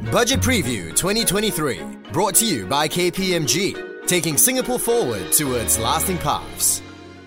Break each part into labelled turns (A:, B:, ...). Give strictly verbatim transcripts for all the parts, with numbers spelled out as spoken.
A: Budget Preview twenty twenty-three, brought to you by K P M G, taking Singapore forward towards lasting paths.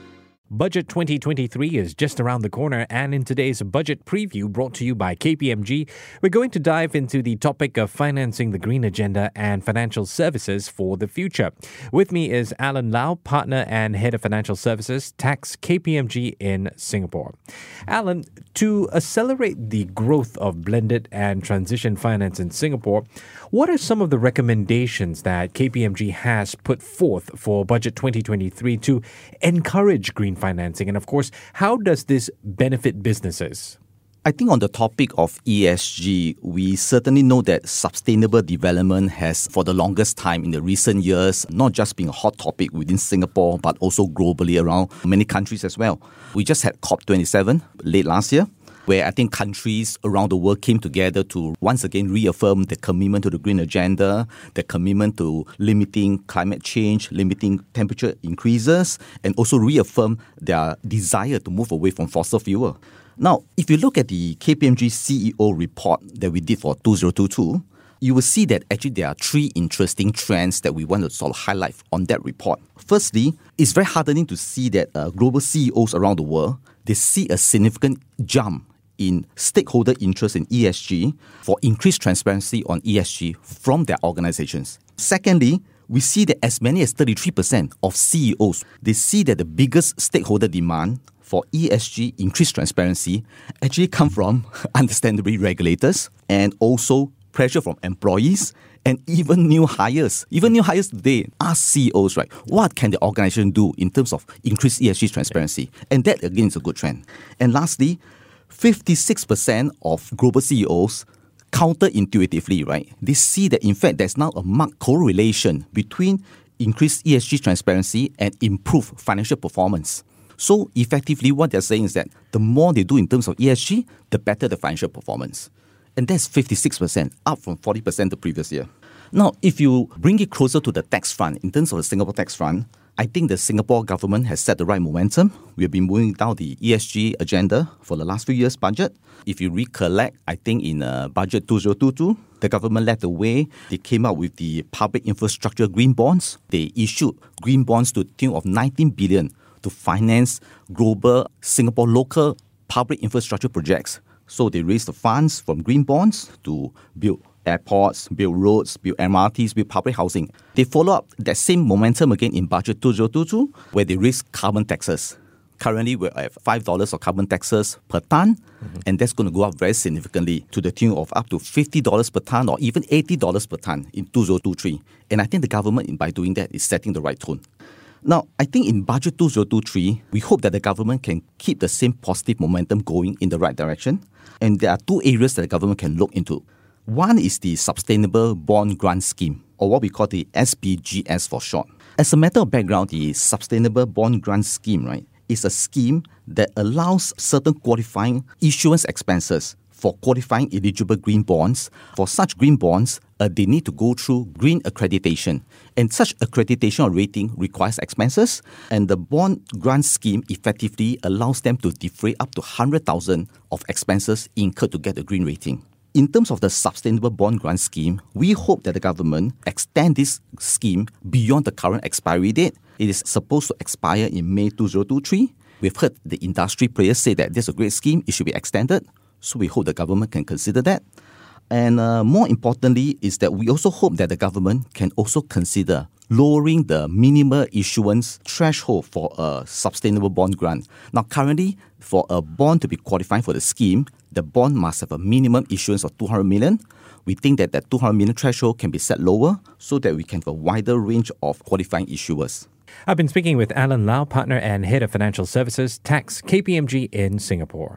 B: Budget twenty twenty-three is just around the corner, and in today's Budget Preview brought to you by K P M G, we're going to dive into the topic of financing the green agenda and financial services for the future. With me is Alan Lau, partner and head of financial services, tax K P M G in Singapore. Alan, to accelerate the growth of blended and transition finance in Singapore, what are some of the recommendations that K P M G has put forth for Budget twenty twenty-three to encourage green financing? And of course, how does this benefit businesses?
C: I think on the topic of E S G, we certainly know that sustainable development has, for the longest time in the recent years, not just been a hot topic within Singapore, but also globally around many countries as well. We just had COP twenty-seven late last year, where I think countries around the world came together to once again reaffirm the commitment to the green agenda, the commitment to limiting climate change, limiting temperature increases, and also reaffirm their desire to move away from fossil fuel. Now, if you look at the K P M G C E O report that we did for two thousand twenty-two, you will see that actually there are three interesting trends that we want to sort of highlight on that report. Firstly, it's very heartening to see that uh, global C E Os around the world, they see a significant jump in stakeholder interest in E S G for increased transparency on E S G from their organizations. Secondly, we see that as many as thirty-three percent of C E Os, they see that the biggest stakeholder demand for E S G increased transparency actually come from, understandably, regulators and also pressure from employees and even new hires. Even new hires today ask C E Os, right, what can the organization do in terms of increased E S G transparency? And that, again, is a good trend. And lastly, fifty-six percent of global C E Os counterintuitively, right, they see that in fact there's now a marked correlation between increased E S G transparency and improved financial performance. So effectively what they're saying is that the more they do in terms of E S G, the better the financial performance. And that's fifty-six percent, up from forty percent the previous year. Now, if you bring it closer to the tax front, in terms of the Singapore tax front, I think the Singapore government has set the right momentum. We have been moving down the E S G agenda for the last few years' budget. If you recollect, I think in uh, Budget two thousand twenty-two, the government led the way. They came out with the public infrastructure green bonds. They issued green bonds to the tune of nineteen billion dollars to finance global Singapore local public infrastructure projects. So they raised the funds from green bonds to build airports, build roads, build M R Ts, build public housing. They follow up that same momentum again in Budget two thousand twenty-two, where they raise carbon taxes. Currently, we're at five dollars of carbon taxes per tonne, mm-hmm. and that's going to go up very significantly to the tune of up to fifty dollars per tonne or even eighty dollars per tonne in two thousand twenty-three. And I think the government, by doing that, is setting the right tone. Now, I think in Budget two thousand twenty-three, we hope that the government can keep the same positive momentum going in the right direction. And there are two areas that the government can look into. One is the Sustainable Bond Grant Scheme, or what we call the S B G S for short. As a matter of background, the Sustainable Bond Grant Scheme, right, is a scheme that allows certain qualifying issuance expenses for qualifying eligible green bonds. For such green bonds, uh, they need to go through green accreditation. And such accreditation or rating requires expenses. And the bond grant scheme effectively allows them to defray up to one hundred thousand dollars of expenses incurred to get a green rating. In terms of the Sustainable Bond Grant Scheme, we hope that the government extend this scheme beyond the current expiry date. It is supposed to expire in May two thousand twenty-three. We've heard the industry players say that this is a great scheme, it should be extended. So we hope the government can consider that. And uh, more importantly is that we also hope that the government can also consider lowering the minimal issuance threshold for a sustainable bond grant. Now, currently, for a bond to be qualifying for the scheme, the bond must have a minimum issuance of two hundred million dollars. We think that that two hundred million dollars threshold can be set lower so that we can have a wider range of qualifying issuers.
B: I've been speaking with Alan Lau, partner and head of financial services, tax K P M G in Singapore.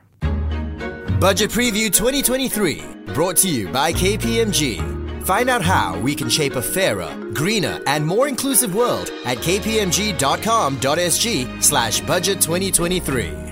A: Budget Preview twenty twenty-three, brought to you by K P M G. Find out how we can shape a fairer, greener, and more inclusive world at kpmg.com.sg slash budget 2023.